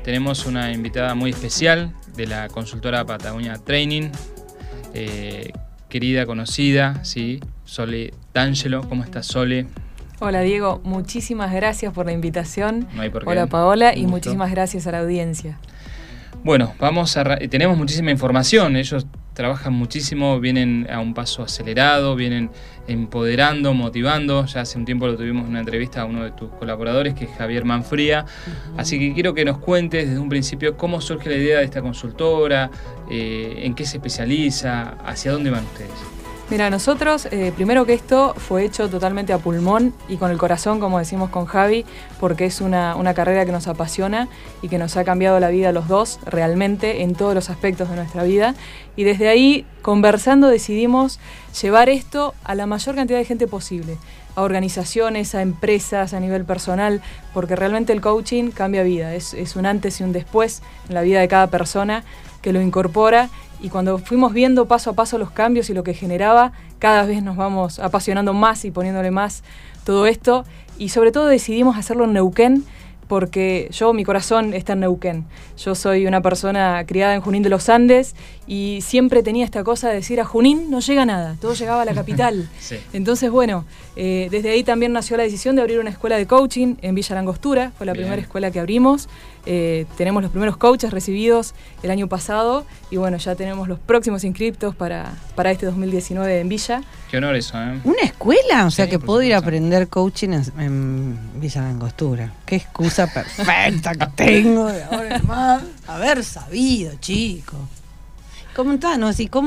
tenemos una invitada muy especial de la consultora Patagonia Training, querida, conocida, ¿sí? Sole D'Angelo. ¿Cómo estás, Sole? Hola, Diego, muchísimas gracias por la invitación. No hay por qué. Hola, Paola, y muchísimas gracias a la audiencia. Bueno, tenemos muchísima información. Ellos trabajan muchísimo, vienen a un paso acelerado, vienen empoderando, motivando. Ya hace un tiempo lo tuvimos en una entrevista a uno de tus colaboradores, que es Javier Manfría. Así que quiero que nos cuentes desde un principio cómo surge la idea de esta consultora, en qué se especializa, hacia dónde van ustedes. Mira, nosotros, primero que esto, fue hecho totalmente a pulmón y con el corazón, como decimos con Javi, porque es una carrera que nos apasiona y que nos ha cambiado la vida a los dos, realmente, en todos los aspectos de nuestra vida. Y desde ahí, conversando, decidimos llevar esto a la mayor cantidad de gente posible, a organizaciones, a empresas, a nivel personal, porque realmente el coaching cambia vida, es un antes y un después en la vida de cada persona que lo incorpora. Y cuando fuimos viendo paso a paso los cambios y lo que generaba, cada vez nos vamos apasionando más y poniéndole más todo esto. Y sobre todo decidimos hacerlo en Neuquén, porque mi corazón está en Neuquén. Yo soy una persona criada en Junín de los Andes y siempre tenía esta cosa de decir: a Junín no llega nada, todo llegaba a la capital. Sí. Entonces, bueno, desde ahí también nació la decisión de abrir una escuela de coaching en Villa Langostura. Fue la primera escuela que abrimos. Tenemos los primeros coaches recibidos el año pasado y bueno, ya tenemos los próximos inscriptos para este 2019 en Villa. Qué honor eso, ¿eh? ¿Una escuela? O sea, sí, que puedo ir a aprender coaching en Villa Langostura. Qué excusa perfecta que tengo de ahora en más. Haber sabido, chico. Comentanos, ¿y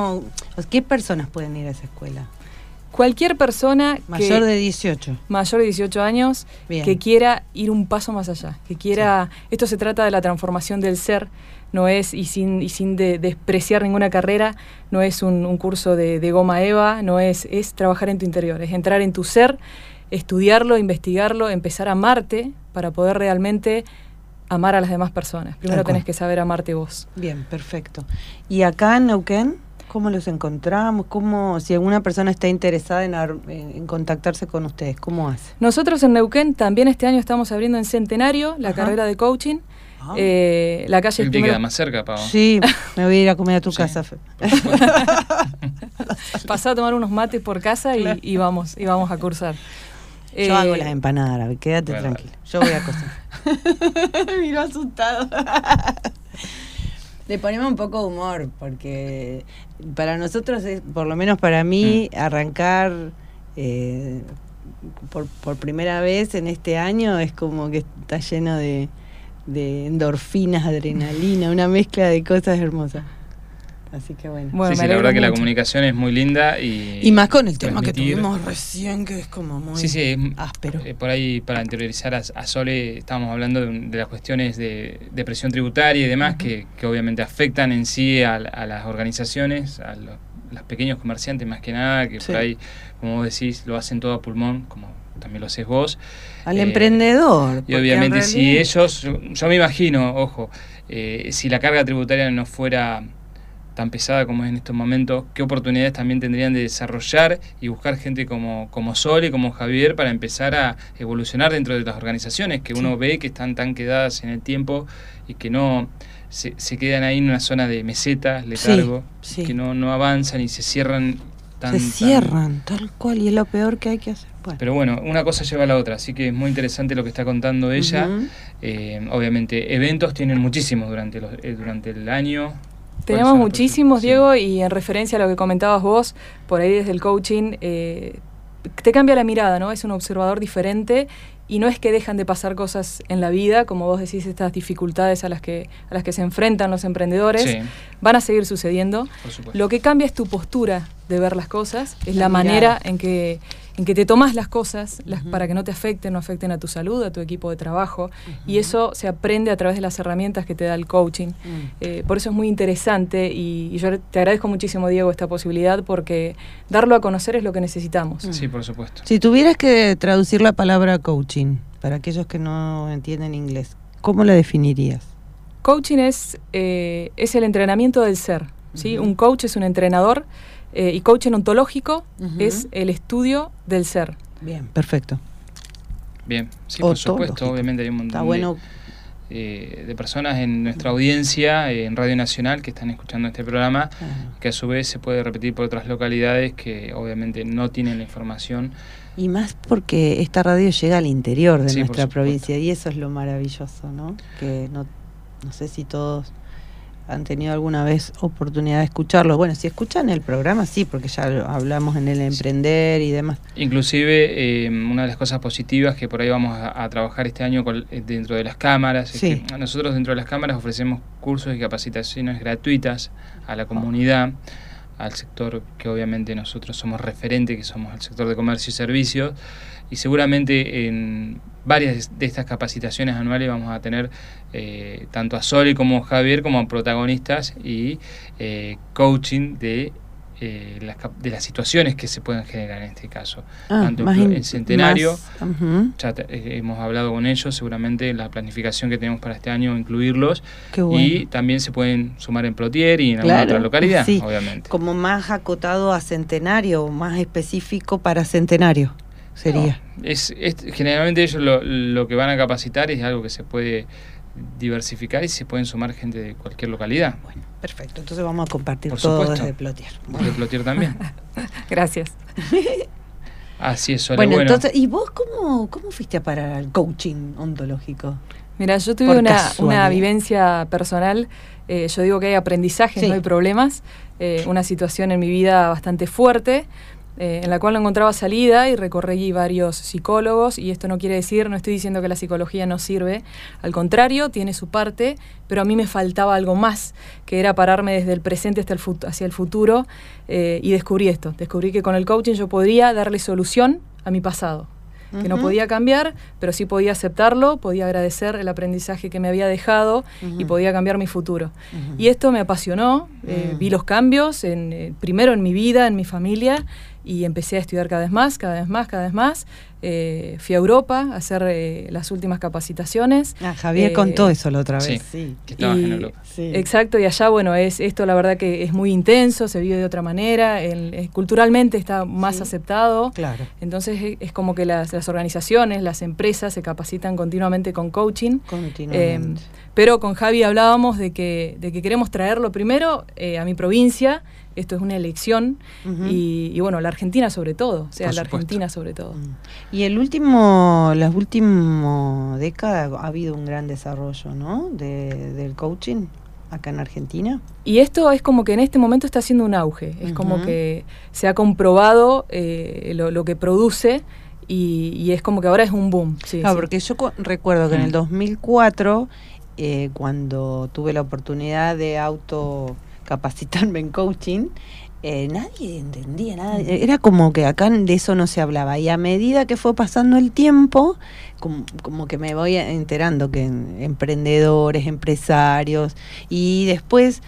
qué personas pueden ir a esa escuela? Cualquier persona mayor de 18. Mayor de 18 años. Bien. Que quiera ir un paso más allá, que quiera... Sí. Esto se trata de la transformación del ser, no es, y sin despreciar ninguna carrera, no es un curso de goma eva, no es trabajar en tu interior, es entrar en tu ser, estudiarlo, investigarlo, empezar a amarte para poder realmente amar a las demás personas. Primero tenés que saber amarte vos. Bien, perfecto. ¿Y acá en Neuquén? ¿Cómo los encontramos? Si alguna persona está interesada en contactarse con ustedes, ¿cómo hace? Nosotros en Neuquén también este año estamos abriendo en Centenario la carrera de coaching. La calle ¿El te queda más cerca, Pau? Sí, me voy a ir a comer a tu casa. Pasá a tomar unos mates por casa y vamos a cursar. Yo hago las empanadas, quédate tranquila. Yo voy a cocinar. Miró asustado. Le ponemos un poco de humor, porque para nosotros, por lo menos para mí, arrancar por primera vez en este año es como que está lleno de endorfinas, adrenalina, una mezcla de cosas hermosas. Así que bueno. Sí, la verdad que la comunicación es muy linda y más con el tema que tuvimos recién, que es como muy áspero. Por ahí, para interiorizar a Sole, estábamos hablando de las cuestiones de presión tributaria y demás, que obviamente afectan en sí a las organizaciones, a los pequeños comerciantes más que nada, que por ahí, como vos decís, lo hacen todo a pulmón, como también lo haces vos. Al emprendedor. Y obviamente si ellos, yo me imagino, ojo, si la carga tributaria no fuera tan pesada como es en estos momentos, qué oportunidades también tendrían de desarrollar y buscar gente como Sol y como Javier para empezar a evolucionar dentro de las organizaciones que uno ve que están tan quedadas en el tiempo y que no se quedan ahí en una zona de meseta, letargo, que no avanzan y se cierran tal cual, y es lo peor que hay que hacer. Bueno. Pero bueno, una cosa lleva a la otra, así que es muy interesante lo que está contando ella. Obviamente, eventos tienen muchísimos durante el año. Tenemos muchísimos, Diego, y en referencia a lo que comentabas vos, por ahí desde el coaching, te cambia la mirada, ¿no? Es un observador diferente y no es que dejan de pasar cosas en la vida, como vos decís, estas dificultades a las que se enfrentan los emprendedores, van a seguir sucediendo. Lo que cambia es tu postura de ver las cosas, es la manera en que te tomas las cosas para que no te afecten, no afecten a tu salud, a tu equipo de trabajo, y eso se aprende a través de las herramientas que te da el coaching. Por eso es muy interesante y yo te agradezco muchísimo, Diego, esta posibilidad, porque darlo a conocer es lo que necesitamos. Sí, por supuesto. Si tuvieras que traducir la palabra coaching para aquellos que no entienden inglés, ¿cómo la definirías? Coaching es el entrenamiento del ser, ¿sí? Un coach es un entrenador. Y coaching ontológico es el estudio del ser. Bien, perfecto. Bien, sí, por supuesto, obviamente hay un montón Está bueno de personas en nuestra audiencia en Radio Nacional que están escuchando este programa, que a su vez se puede repetir por otras localidades que obviamente no tienen la información. Y más porque esta radio llega al interior de Sí, nuestra por provincia, y eso es lo maravilloso, ¿no? Que no sé si todos han tenido alguna vez oportunidad de escucharlo. Bueno, si escuchan el programa, sí, porque ya hablamos en el Emprender y demás. Inclusive, una de las cosas positivas que por ahí vamos a trabajar este año dentro de las cámaras, Sí. es que nosotros dentro de las cámaras ofrecemos cursos y capacitaciones gratuitas a la comunidad, al sector que obviamente nosotros somos referente, que somos el sector de comercio y servicios, y seguramente en varias de estas capacitaciones anuales vamos a tener tanto a Sole como a Javier como protagonistas y coaching de las situaciones que se pueden generar en este caso. Tanto en Centenario, ya hemos hablado con ellos, seguramente la planificación que tenemos para este año incluirlos. Qué bueno. Y también se pueden sumar en Plotier y en alguna otra localidad, sí, obviamente. Como más acotado a Centenario, más específico para Centenario sería. No, generalmente ellos lo que van a capacitar es algo que se puede diversificar y se pueden sumar gente de cualquier localidad. Bueno, perfecto. Entonces vamos a compartir Por todo supuesto. desde Plotier. De Plotier también. Gracias. Así es, Sole. Bueno, entonces, ¿y vos cómo fuiste a parar al coaching ontológico? Mira, yo tuve Por una casualidad. vivencia personal. Yo digo que hay aprendizajes, Sí. no hay problemas. Una situación en mi vida bastante fuerte, en la cual no encontraba salida y recorrí varios psicólogos, y esto no estoy diciendo que la psicología no sirve, al contrario, tiene su parte, pero a mí me faltaba algo más, que era pararme desde el presente hacia el futuro, y descubrí que con el coaching yo podría darle solución a mi pasado, que no podía cambiar, pero sí podía aceptarlo, podía agradecer el aprendizaje que me había dejado y podía cambiar mi futuro. Y esto me apasionó, vi los cambios, primero en mi vida, en mi familia, y empecé a estudiar cada vez más. Fui a Europa a hacer las últimas capacitaciones. Javier contó eso la otra vez. Sí, que estabas en Europa. Sí. Exacto, y allá, bueno, esto la verdad que es muy intenso, se vive de otra manera, culturalmente está más aceptado. Claro. Entonces es como que las organizaciones, las empresas se capacitan continuamente con coaching. Continuamente. Pero con Javi hablábamos de que queremos traerlo primero a mi provincia. Esto es una elección, y bueno, la Argentina sobre todo, Argentina sobre todo. Y las últimas décadas ha habido un gran desarrollo, ¿no? del coaching acá en Argentina. Y esto es como que en este momento está haciendo un auge, es como que se ha comprobado lo que produce, y es como que ahora es un boom. Sí, Claro, sí. porque yo recuerdo que en el 2004, cuando tuve la oportunidad de capacitarme en coaching, nadie entendía nada. Era como que acá de eso no se hablaba, y a medida que fue pasando el tiempo, como que me voy enterando que emprendedores, empresarios, y después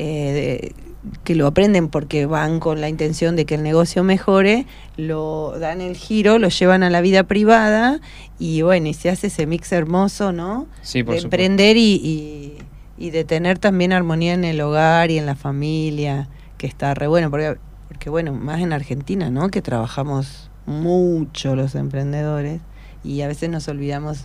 que lo aprenden porque van con la intención de que el negocio mejore, lo dan el giro, lo llevan a la vida privada, y bueno, y se hace ese mix hermoso, ¿no? Sí, por de supuesto. emprender y de tener también armonía en el hogar y en la familia, que está re bueno, porque bueno, más en Argentina, ¿no? Que trabajamos mucho los emprendedores, y a veces nos olvidamos.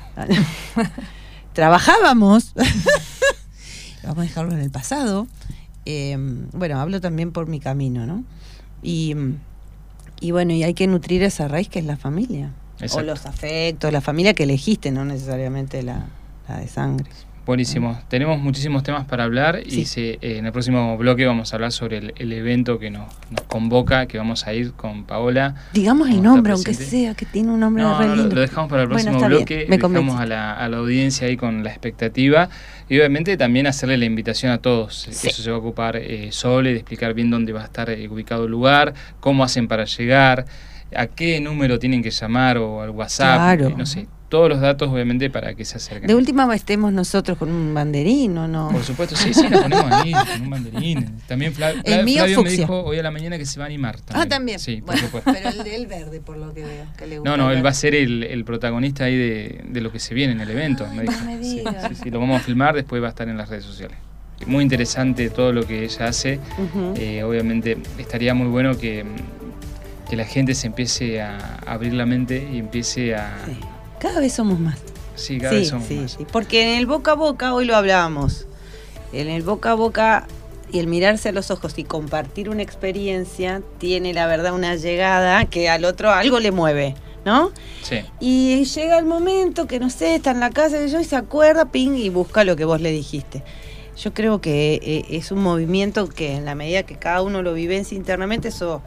Trabajábamos. Vamos a dejarlo en el pasado. Bueno, hablo también por mi camino, ¿no? Y bueno, y hay que nutrir esa raíz que es la familia. Exacto. O los afectos, la familia que elegiste, no necesariamente la de sangre. Buenísimo. Tenemos muchísimos temas para hablar, y en el próximo bloque vamos a hablar sobre el evento que nos convoca, que vamos a ir con Paola. Digamos el Vamos a nombre, estar aunque presentes. sea, que tiene un nombre re No, lindo. lo dejamos para el próximo Bueno, está bloque, bien, me dejamos convence. a la audiencia ahí con la expectativa, y obviamente también hacerle la invitación a todos. Sí. Eso se va a ocupar Sole, de explicar bien dónde va a estar ubicado el lugar, cómo hacen para llegar, a qué número tienen que llamar, o al WhatsApp, Claro. no sé, todos los datos obviamente para que se acerquen. De última estemos nosotros con un banderín, ¿o no? Por supuesto, sí, nos ponemos ahí con un banderín. También El mío Flavio me fucsia. dijo hoy a la mañana que se va a animar también. Ah, también. Sí, por Bueno, supuesto. pero el verde, por lo que veo. Que le gusta No, el él va a verde. ser el protagonista ahí de lo que se viene en el evento. Ay, me no dijo. me Sí, digas. sí, lo vamos a filmar, después va a estar en las redes sociales. Muy interesante todo lo que ella hace. Ujú. Obviamente estaría muy bueno que la gente se empiece a abrir la mente y empiece a... Sí. Cada vez somos más. Sí, cada vez somos más. Sí. Porque en el boca a boca, hoy lo hablábamos, en el boca a boca y el mirarse a los ojos y compartir una experiencia tiene, la verdad, una llegada que al otro algo le mueve, ¿no? Sí. Y llega el momento que, no sé, está en la casa y se acuerda, ping, y busca lo que vos le dijiste. Yo creo que es un movimiento que en la medida que cada uno lo vivencia internamente, eso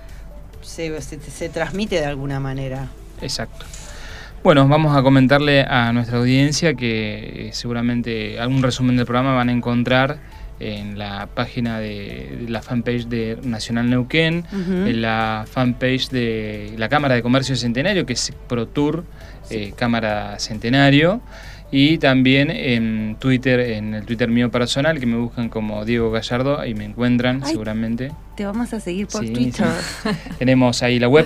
se transmite de alguna manera. Exacto. Bueno, vamos a comentarle a nuestra audiencia que seguramente algún resumen del programa van a encontrar en la página de la fanpage de Nacional Neuquén, en la fanpage de la Cámara de Comercio Centenario, que es ProTour, Cámara Centenario, y también en Twitter, en el Twitter mío personal, que me buscan como Diego Gallardo, ahí me encuentran seguramente. Te vamos a seguir por Twitter. Sí. Tenemos ahí la web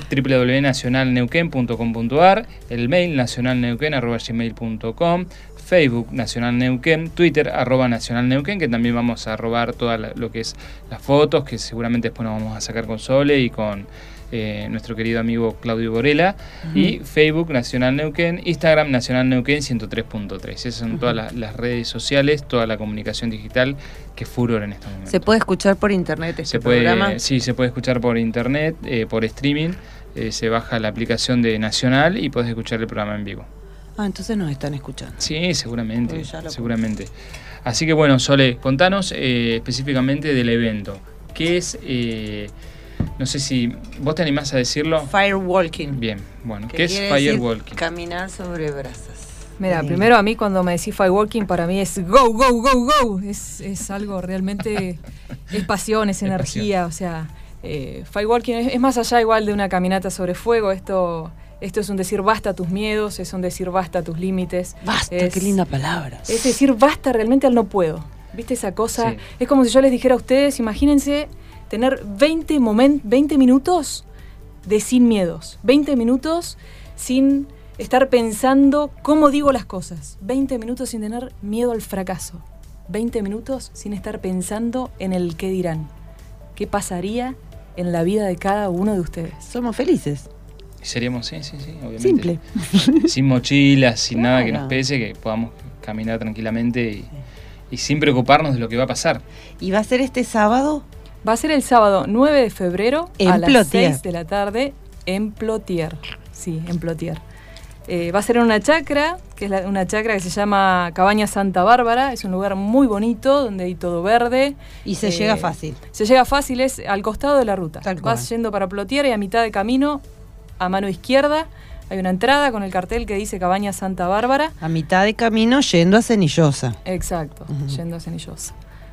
www.nacionalneuquén.com.ar, el mail nacionalneuquén@gmail.com, Facebook Nacional Neuquén, Twitter @Nacional Neuquén, que también vamos a robar todo lo que es las fotos, que seguramente después nos vamos a sacar con Sole y con nuestro querido amigo Claudio Borela, y Facebook Nacional Neuquén, Instagram Nacional Neuquén 103.3. Esas son todas las redes sociales, toda la comunicación digital que es furor en este momento. ¿Se puede escuchar por internet este programa? Sí, se puede escuchar por internet, por streaming. Se baja la aplicación de Nacional y podés escuchar el programa en vivo. Entonces nos están escuchando. Sí, seguramente. Así que bueno, Sole, contanos específicamente del evento. ¿Qué es? No sé si vos te animás a decirlo. Firewalking. Bien, bueno, ¿qué es firewalking? Caminar sobre brasas. Mira, primero a mí cuando me decís firewalking, para mí es go, go, go, go. Es algo realmente, es pasión, es energía. O sea, firewalking es más allá igual de una caminata sobre fuego. Esto es un decir basta a tus miedos, es un decir basta a tus límites. Basta, qué linda palabra. Es decir basta realmente al no puedo. ¿Viste esa cosa? Sí. Es como si yo les dijera a ustedes, imagínense tener 20 minutos de sin miedos. 20 minutos sin estar pensando cómo digo las cosas. 20 minutos sin tener miedo al fracaso. 20 minutos sin estar pensando en el qué dirán. ¿Qué pasaría en la vida de cada uno de ustedes? Somos felices. Seríamos, sí, obviamente. Simple. Sin mochilas, sin nada que nos pese, que podamos caminar tranquilamente y sin preocuparnos de lo que va a pasar. ¿Y va a ser este sábado? Va a ser el sábado 9 de febrero a las 6 de la tarde en Plotier. Sí, en Plotier. Va a ser en una chacra, que es una chacra que se llama Cabaña Santa Bárbara. Es un lugar muy bonito, donde hay todo verde. Y se llega fácil. Se llega fácil, es al costado de la ruta. Vas yendo para Plotier y a mitad de camino, a mano izquierda, hay una entrada con el cartel que dice Cabaña Santa Bárbara. A mitad de camino yendo a Cenillosa. Exacto, yendo a Cenillosa.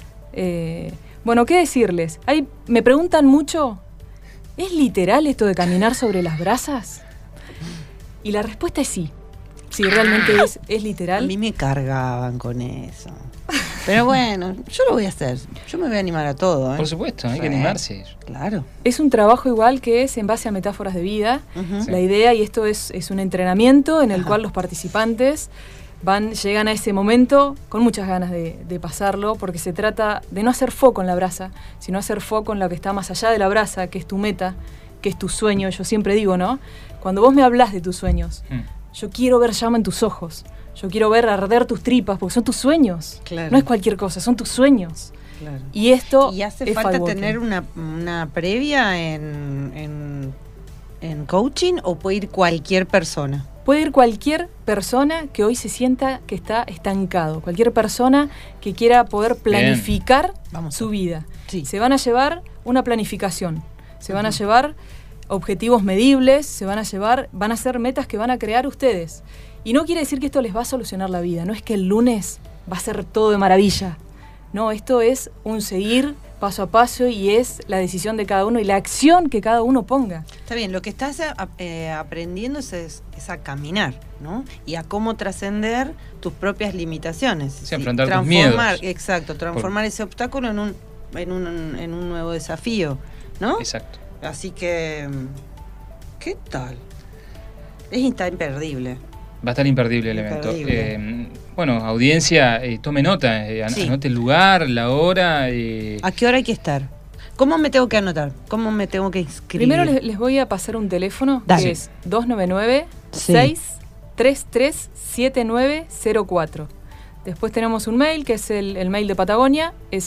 Bueno, ¿qué decirles? Me preguntan mucho, ¿es literal esto de caminar sobre las brasas? Y la respuesta es sí. Sí, realmente es literal. A mí me cargaban con eso. Pero bueno, yo lo voy a hacer. Yo me voy a animar a todo. Por supuesto, hay que animarse. Claro. Es un trabajo igual que es en base a metáforas de vida. La idea, y esto es un entrenamiento en el cual los participantes llegan a ese momento con muchas ganas de pasarlo, porque se trata de no hacer foco en la brasa, sino hacer foco en lo que está más allá de la brasa, que es tu meta, que es tu sueño. Yo siempre digo, ¿no? Cuando vos me hablás de tus sueños, yo quiero ver llama en tus ojos, yo quiero ver arder tus tripas, porque son tus sueños. Claro. No es cualquier cosa, son tus sueños. Claro. Y esto ¿Y hace falta tener una previa en coaching, o puede ir cualquier persona? Puede ir cualquier persona que hoy se sienta que está estancado, cualquier persona que quiera poder planificar su vida. Sí. Se van a llevar una planificación, se van a llevar objetivos medibles, van a ser metas que van a crear ustedes. Y no quiere decir que esto les va a solucionar la vida, no es que el lunes va a ser todo de maravilla. No, esto es un seguir paso a paso y es la decisión de cada uno y la acción que cada uno ponga. Está bien, lo que estás aprendiendo es a caminar, ¿no? Y a cómo trascender tus propias limitaciones. Sí, enfrentar tus miedos. Exacto, transformar ese obstáculo en un nuevo desafío, ¿no? Exacto. Así que, ¿qué tal? Está imperdible. Va a estar imperdible el evento. Bueno, audiencia, tome nota, anote el lugar, la hora. ¿A qué hora hay que estar? ¿Cómo me tengo que anotar? ¿Cómo me tengo que inscribir? Primero les voy a pasar un teléfono. Dale. Que es 299-6 337904. Después tenemos un mail, que es el mail de Patagonia, es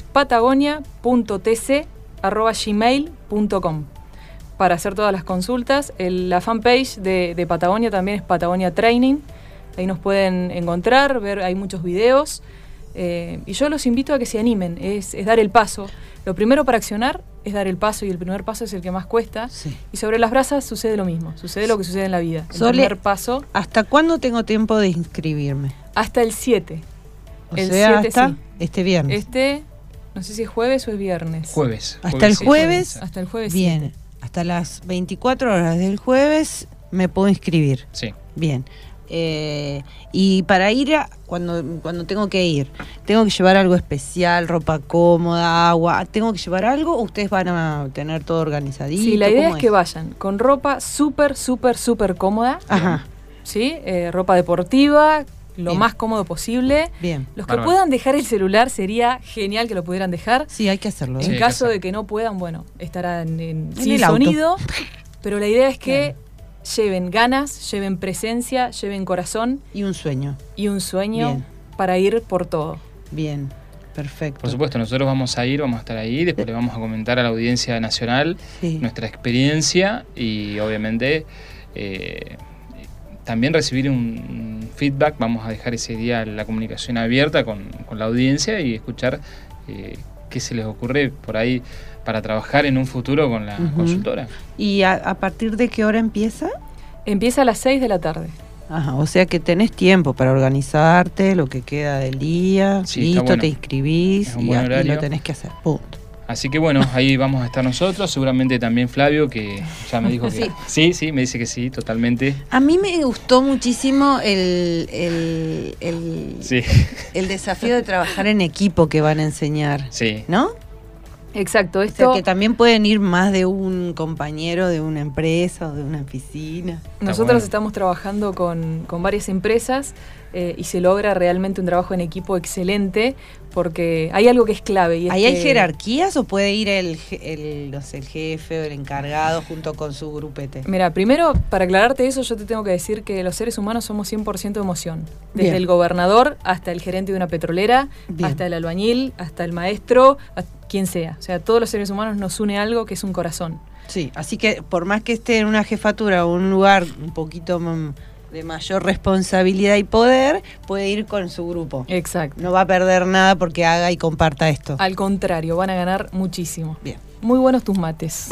patagonia.tc@gmail.com. Para hacer todas las consultas. La fanpage de Patagonia también es Patagonia Training. Ahí nos pueden encontrar, ver, hay muchos videos. Y yo los invito a que se animen, es dar el paso. Lo primero para accionar es dar el paso, y el primer paso es el que más cuesta. Sí. Y sobre las brasas sucede lo mismo, sucede lo que sucede en la vida. El primer paso. ¿Hasta cuándo tengo tiempo de inscribirme? Hasta el 7. El 7, hasta sí. Este viernes. No sé si es jueves o es viernes. Jueves. Hasta el jueves. Hasta el jueves. Bien. 7. Hasta las 24 horas del jueves me puedo inscribir. Sí. Bien. Y para ir cuando tengo que ir, ¿tengo que llevar algo especial, ropa cómoda, agua? ¿Tengo que llevar algo o ustedes van a tener todo organizadito? Sí, la idea es que vayan con ropa súper cómoda. Ajá. ¿Sí? Ropa deportiva, lo Bien. más cómodo posible. Bien. Los que Bárbaro. puedan dejar el celular, sería genial que lo pudieran dejar. Sí, hay que hacerlo. Sí, En hay que caso hacerlo. de que no puedan, bueno, estarán sin el auto. sonido. Pero la idea es que lleven ganas, lleven presencia, lleven corazón Y un sueño. y un sueño Bien. para ir por todo. Bien. Perfecto. Por supuesto, nosotros vamos a ir, vamos a estar ahí, después le vamos a comentar a la audiencia nacional Sí. nuestra experiencia y obviamente también recibir un feedback. Vamos a dejar ese día la comunicación abierta con la audiencia y escuchar qué se les ocurre por ahí para trabajar en un futuro con la consultora. ¿Y a partir de qué hora empieza? Empieza a las 6 de la tarde. Ajá, o sea que tenés tiempo para organizarte, lo que queda del día, Sí, está listo, bueno. te inscribís Es un y buen aquí horario. lo tenés que hacer. Punto. Así que bueno, ahí vamos a estar nosotros, seguramente también Flavio, que ya me dijo que sí, me dice que sí, totalmente. A mí me gustó muchísimo Sí, el desafío de trabajar en equipo que van a enseñar, sí. ¿no? Exacto, O sea, esto que también pueden ir más de un compañero de una empresa o de una oficina. nosotros bueno. estamos trabajando con varias empresas y se logra realmente un trabajo en equipo excelente, porque hay algo que es clave. Y es ¿Ahí hay que- jerarquías o puede ir no sé, el jefe o el encargado junto con su grupete? Mira, primero, para aclararte eso, yo te tengo que decir que los seres humanos somos 100% emoción. Desde Bien. el gobernador hasta el gerente de una petrolera, Bien. hasta el albañil, hasta el maestro, quien sea. O sea, todos los seres humanos nos une algo que es un corazón. Sí, así que por más que esté en una jefatura o un lugar un poquito de mayor responsabilidad y poder, puede ir con su grupo. Exacto. No va a perder nada porque haga y comparta esto. Al contrario, van a ganar muchísimo. Bien. Muy buenos tus mates.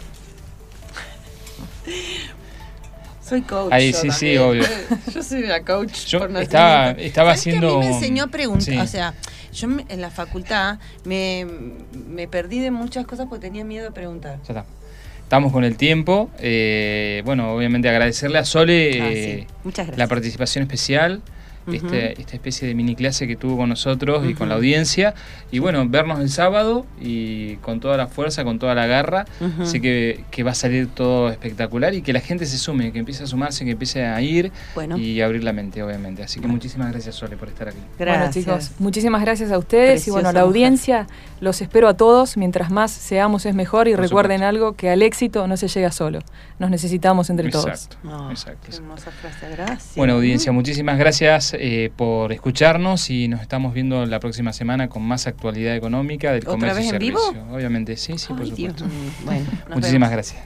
Soy coach. Ahí yo sí, también. obvio. Yo soy una coach. Yo por estaba nacimiento. estaba ¿Sabes que haciendo... a mí me enseñó a preguntar. Sí. O sea, yo en la facultad me perdí de muchas cosas porque tenía miedo a preguntar. Ya está. Estamos con el tiempo. Bueno, obviamente agradecerle a Sole Sí. Muchas gracias. la participación especial, Ujú. esta especie de mini clase que tuvo con nosotros y con la Ujú. audiencia. Y bueno, vernos el sábado y con toda la fuerza, con toda la garra. Ujú. Así que va a salir todo espectacular y que la gente se sume, que empiece a sumarse, que empiece a ir Bueno. y abrir la mente, obviamente. Así que muchísimas gracias, Sole, por estar aquí. Gracias. Bueno, chicos, muchísimas gracias a ustedes y bueno, a la Preciosa mujer. audiencia. Los espero a todos. Mientras más seamos es mejor y Por recuerden supuesto. algo, que al éxito no se llega solo. Nos necesitamos entre todos. Exacto, No, exacto. qué hermosa frase, gracias. Bueno, audiencia, muchísimas gracias por escucharnos y nos estamos viendo la próxima semana con más actualidad económica del ¿Otra comercio vez y en vivo? servicio. Obviamente, sí, por Ay, Dios supuesto. mío. Bueno, nos Muchísimas vemos. gracias.